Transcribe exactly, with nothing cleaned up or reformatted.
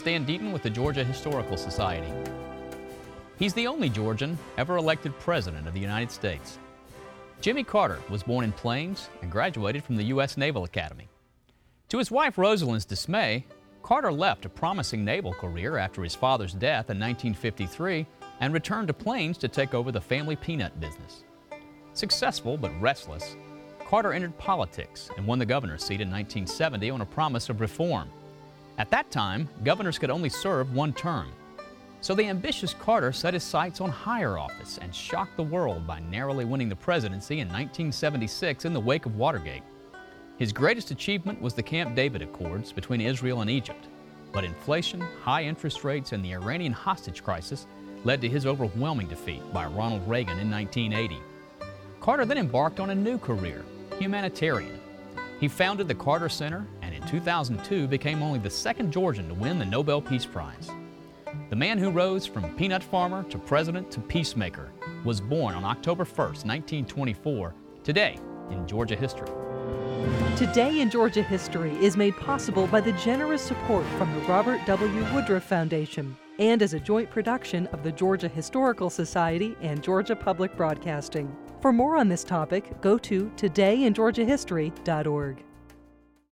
Stan Deaton with the Georgia Historical Society. He's the only Georgian ever elected President of the United States. Jimmy Carter was born in Plains and graduated from the U S Naval Academy. To his wife Rosalind's dismay, Carter left a promising naval career after his father's death in nineteen fifty-three and returned to Plains to take over the family peanut business. Successful but restless, Carter entered politics and won the governor's seat in nineteen seventy on a promise of reform. At that time, governors could only serve one term. So the ambitious Carter set his sights on higher office and shocked the world by narrowly winning the presidency in nineteen seventy-six in the wake of Watergate. His greatest achievement was the Camp David Accords between Israel and Egypt. But inflation, high interest rates, and the Iranian hostage crisis led to his overwhelming defeat by Ronald Reagan in nineteen eighty. Carter then embarked on a new career, humanitarian. He founded the Carter Center and in two thousand two became only the second Georgian to win the Nobel Peace Prize. The man who rose from peanut farmer to president to peacemaker was born on October first, nineteen twenty-four, today in Georgia history. Today in Georgia History is made possible by the generous support from the Robert W. Woodruff Foundation and as a joint production of the Georgia Historical Society and Georgia Public Broadcasting. For more on this topic, go to today in georgia history dot org.